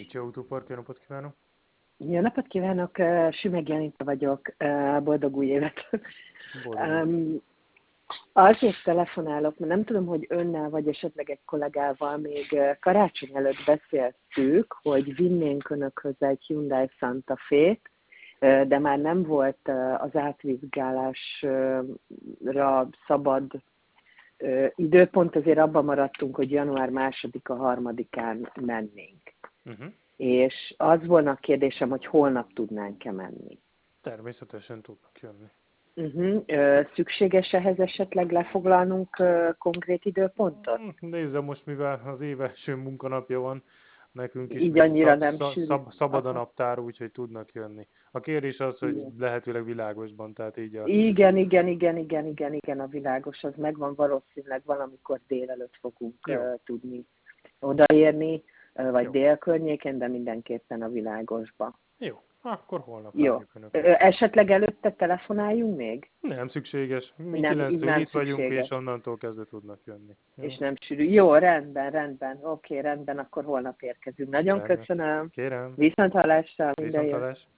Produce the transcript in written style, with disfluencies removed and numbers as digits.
Kicsi Autópark, jó napot kívánok! Jó napot kívánok, Sümeg Janita vagyok, boldog új évet! Boldog új évet! Azért telefonálok, mert nem tudom, hogy önnel vagy esetleg egy kollégával még karácsony előtt beszéltük, hogy vinnénk önökhöz egy Hyundai Santa Fe-t, de már nem volt az átvizsgálásra szabad időpont, azért abban maradtunk, hogy január 2-a 3-án mennénk. Uh-huh. És az volna a kérdésem, hogy holnap tudnánk-e menni. Természetesen tudnak jönni. Szükséges ehhez esetleg lefoglalnunk konkrét időpontot? Nézze, most mivel az év első munkanapja van, nekünk is Így annyira nem sűrű. szabad a naptár, úgyhogy tudnak jönni. A kérdés az, hogy lehetőleg világosban, tehát így a... Igen, a világos, az megvan, valószínűleg valamikor délelőtt fogunk tudni odaérni, vagy dél környéken, de mindenképpen a világosba. Jó, akkor holnap várjuk Önöket. Esetleg előtte telefonáljunk még? Nem szükséges. Mi Nem, 9-től itt vagyunk, és onnantól kezdve tudnak jönni. Jó? És nem sűrű. Jó, rendben. Oké, rendben, akkor holnap érkezünk. Nagyon köszönöm. Kérem. Viszonthallásra. Viszonthallás.